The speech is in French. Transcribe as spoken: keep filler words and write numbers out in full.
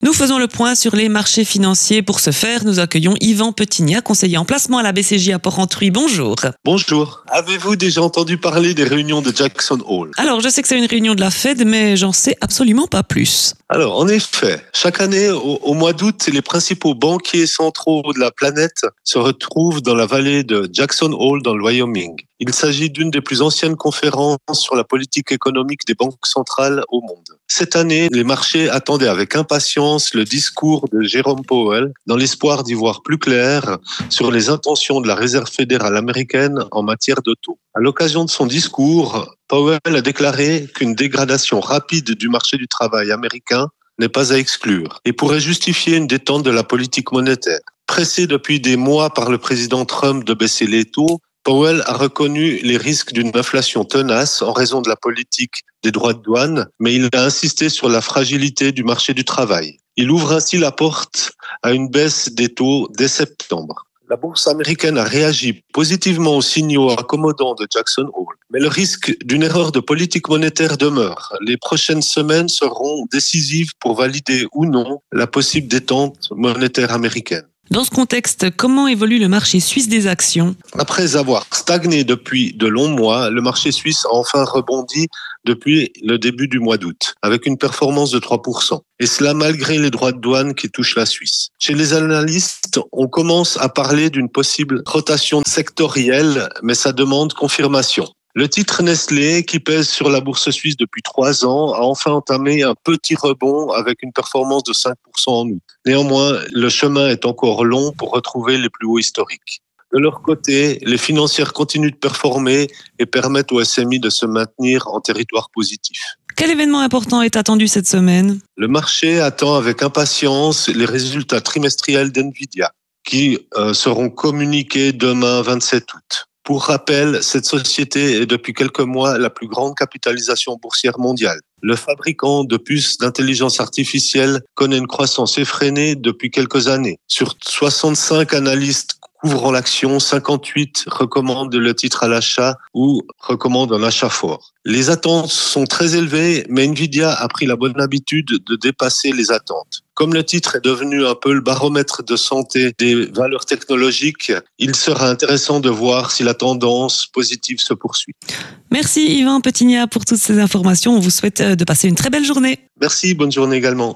Nous faisons le point sur les marchés financiers. Pour ce faire, nous accueillons Yvan Petignat, conseiller en placement à la B C J à Porrentruy. Bonjour. Bonjour. Avez-vous déjà entendu parler des réunions de Jackson Hole? Alors, je sais que c'est une réunion de la Fed, mais j'en sais absolument pas plus. Alors, en effet, chaque année, au, au mois d'août, les principaux banquiers centraux de la planète se retrouvent dans la vallée de Jackson Hole, dans le Wyoming. Il s'agit d'une des plus anciennes conférences sur la politique économique des banques centrales au monde. Cette année, les marchés attendaient avec impatience le discours de Jérôme Powell dans l'espoir d'y voir plus clair sur les intentions de la Réserve fédérale américaine en matière de taux. À l'occasion de son discours, Powell a déclaré qu'une dégradation rapide du marché du travail américain n'est pas à exclure et pourrait justifier une détente de la politique monétaire. Pressé depuis des mois par le président Trump de baisser les taux, Powell a reconnu les risques d'une inflation tenace en raison de la politique des droits de douane, mais il a insisté sur la fragilité du marché du travail. Il ouvre ainsi la porte à une baisse des taux dès septembre. La bourse américaine a réagi positivement aux signaux accommodants de Jackson Hole, mais le risque d'une erreur de politique monétaire demeure. Les prochaines semaines seront décisives pour valider ou non la possible détente monétaire américaine. Dans ce contexte, comment évolue le marché suisse des actions? Après avoir stagné depuis de longs mois, le marché suisse a enfin rebondi depuis le début du mois d'août, avec une performance de trois pour cent. Et cela malgré les droits de douane qui touchent la Suisse. Chez les analystes, on commence à parler d'une possible rotation sectorielle, mais ça demande confirmation. Le titre Nestlé, qui pèse sur la bourse suisse depuis trois ans, a enfin entamé un petit rebond avec une performance de cinq pour cent en août. Néanmoins, le chemin est encore long pour retrouver les plus hauts historiques. De leur côté, les financières continuent de performer et permettent au S M I de se maintenir en territoire positif. Quel événement important est attendu cette semaine? Le marché attend avec impatience les résultats trimestriels d'NVIDIA, qui euh, seront communiqués demain vingt-sept août. Pour rappel, cette société est depuis quelques mois la plus grande capitalisation boursière mondiale. Le fabricant de puces d'intelligence artificielle connaît une croissance effrénée depuis quelques années. Sur soixante-cinq analystes couvrant l'action, cinquante-huit recommandent le titre à l'achat ou recommandent un achat fort. Les attentes sont très élevées, mais Nvidia a pris la bonne habitude de dépasser les attentes. Comme le titre est devenu un peu le baromètre de santé des valeurs technologiques, il sera intéressant de voir si la tendance positive se poursuit. Merci Yvan Petignat pour toutes ces informations. On vous souhaite de passer une très belle journée. Merci, bonne journée également.